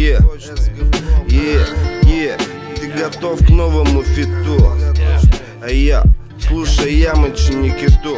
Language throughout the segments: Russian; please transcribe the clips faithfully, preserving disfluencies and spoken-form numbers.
Е, е, е, ты готов к новому фиту? А я, слушай, Ямыч Никиту.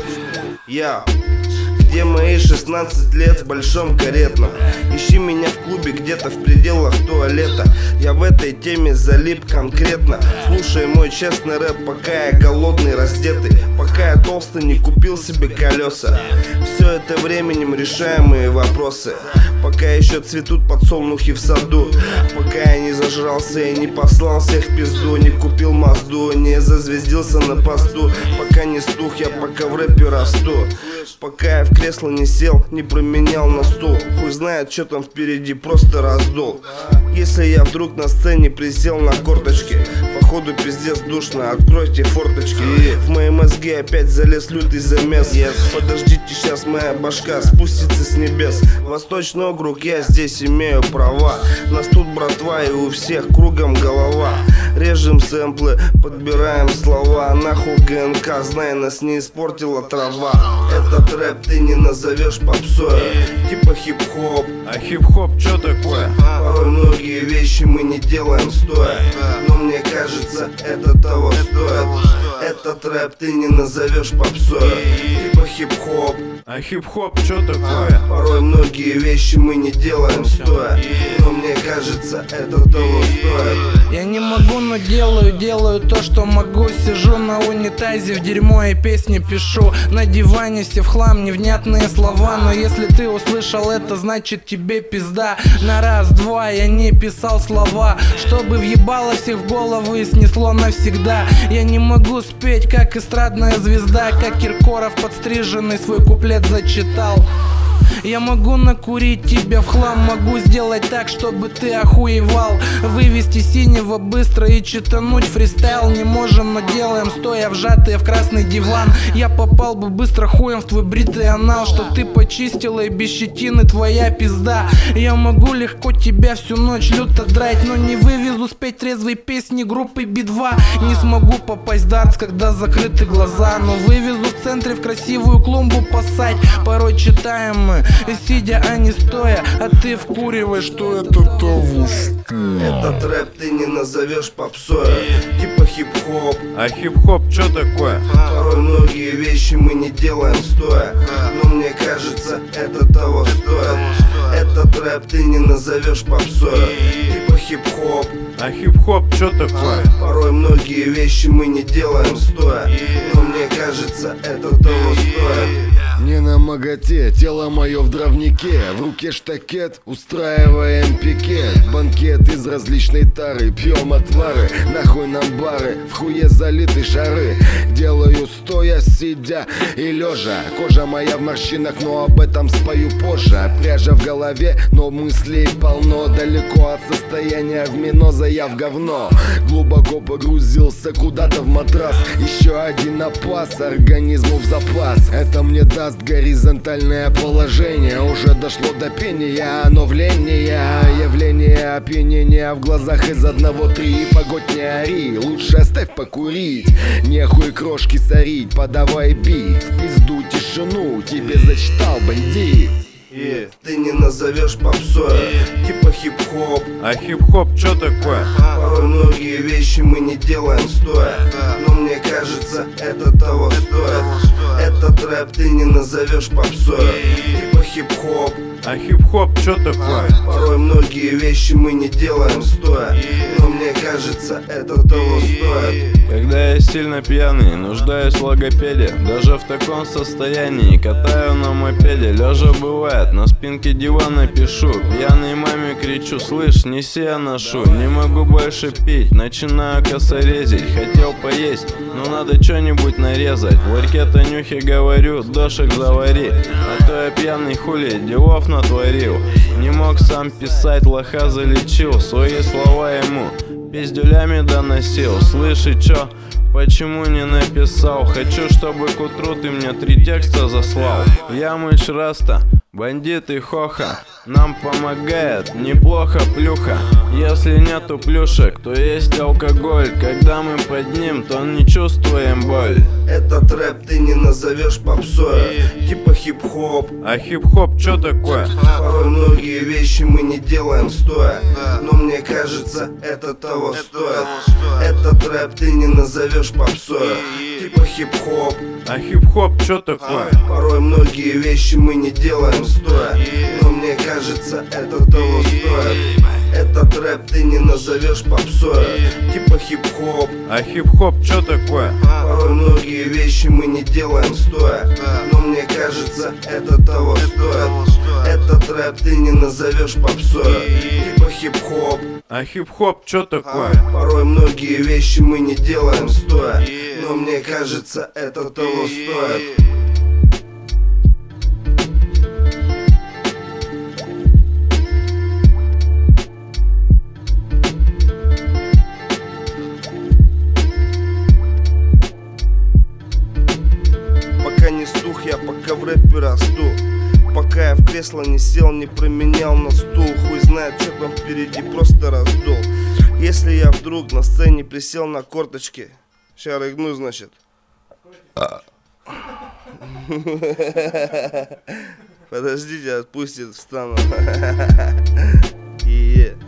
Я, где мои шестнадцать лет в большом каретном? Ищи меня в клубе где-то в пределах туалета. Я в этой теме залип конкретно. Слушай мой честный рэп, пока я голодный, раздетый, пока я толстый, не купил себе колеса. Все это временем решаемые вопросы, пока еще цветут подсолнухи в саду, пока я не зажрался и не послал всех в пизду, не купил Мазду, не зазвездился на посту, пока не стух я, пока в рэпе расту, пока я в кресло не сел, не променял на стул. Хуй знает, что там впереди, просто раздул. Если я вдруг на сцене присел на корточки, походу пиздец душно, откройте форточки. И в мои мозги опять залез лютый замес. Подождите, сейчас моя башка спустится с небес. Восточный округ, я здесь имею права. Нас тут братва и у всех кругом голова. Режем сэмплы, подбираем слова. Нахуй ГНК, знай, нас не испортила трава. Этот рэп ты не назовешь попсой, типа хип-хоп. А хип-хоп чё такое? Порой многие вещи мы не делаем стоя, но мне кажется, это того стоит. Этот рэп ты не назовешь попсой, типа хип-хоп. А хип-хоп чё такое? Порой многие вещи мы не делаем стоя, но мне кажется, это того стоит. Я не могу, но делаю, делаю то, что могу. Сижу на унитазе, в дерьмо и песни пишу. На диване все в хлам, невнятные слова. Но если ты услышал это, значит тебе пизда. На раз-два я не писал слова, чтобы въебало всех в голову и снесло навсегда. Я не могу спеть, как эстрадная звезда, как Киркоров подстриженный свой куплет зачитал. Я могу накурить тебя в хлам, могу сделать так, чтобы ты охуевал. Вывести синего быстро и читануть фристайл не можем, но делаем, стоя вжатые в красный диван. Я попал бы быстро хуем в твой бритый анал, что ты почистила, и без щетины твоя пизда. Я могу легко тебя всю ночь люто драть, но не вывезу спеть трезвые песни группы би два. Не смогу попасть в дартс, когда закрыты глаза, но вывезу в центре в красивую клумбу посадь. Порой читаем мы, сидя, а не стоя, а ты вкуриваешь, что это того стоит. Этот рэп ты не назовешь попсой, типа хип-хоп. А хип-хоп чё такое? Порой многие вещи мы не делаем стоя, но мне кажется, это того стоит. Этот рэп ты не назовешь попсой, типа хип-хоп. А хип-хоп чё такое? Порой многие вещи мы не делаем стоя, но мне кажется, это того стоит. Не на моготе, тело мое в дровнике, в руке штакет, устраиваем пикет. Банкет из различной тары, пьем отвары, нахуй нам бары, в хуе залиты шары. Делаю стоя, сидя и лежа, кожа моя в морщинах, но об этом спою позже. Пряжа в голове, но мыслей полно, далеко от состояния в миноза я в говно. Глубоко погрузился куда-то в матрас, еще один опас организму в запас. Это мне даст горизонтальное положение, уже дошло до пения, оно вление, явление опьянения в глазах из одного три. Погодь, не ори, лучше оставь покурить, нехуй крошки сорить, подавай бит, в пизду тишину тебе зачитал бандит. И ты не назовешь попсой, типа хип-хоп. А хип-хоп чё такое? Порой многие вещи мы не делаем стоя, но мне кажется, это того стоит. Этот рэп ты не назовешь попсой, типа хип-хоп. А хип-хоп чё такое? Порой многие вещи мы не делаем стоя, но мне кажется, это того стоит. Когда я сильно пьяный, нуждаюсь в логопеде, даже в таком состоянии катаю на мопеде. Лежа бывает, на спинке дивана пишу, пьяной маме кричу: слышь, неси, я ношу. Не могу больше пить, начинаю косорезить. Хотел поесть, но надо что-нибудь нарезать. В ларьке Танюхе говорю: дошек завари, а то я пьяный хули делов натворил. Не мог сам писать, лоха залечил, свои слова ему пиздюлями доносил. Слышь, и чё? Почему не написал? Хочу, чтобы к утру ты мне три текста заслал. Ямыч Раста, Бандиты хоха нам помогает, неплохо плюха. Если нету плюшек, то есть алкоголь. Когда мы под ним, то не чувствуем боль. Этот рэп ты не назовешь попсой, типа хип-хоп. А хип-хоп чё такое? Порой многие вещи мы не делаем стоя, но мне кажется, это того стоит. Этот рэп ты не назовешь попсой, типа хип-хоп. А хип-хоп чё такое? Порой многие вещи мы не делаем стоя, но мне кажется, это того стоит. Этот рэп ты не назовешь попсой, типа хип-хоп. А хип-хоп чё такое? Порой многие вещи мы не делаем стоя, но мне кажется, это того стоит. Этот рэп ты не назовешь попсой, типа хип-хоп. А хип-хоп чё такое? Порой многие вещи мы не делаем стоя, но мне кажется, это того стоит. Пока не стух я, пока в рэпе расту. Пока я в кресло не сел, не променял на стул. Хуй знает, что там впереди, просто раздул. Если я вдруг на сцене присел на корточки, ща рыгну, значит. Подождите, отпустит, встану. Yeah.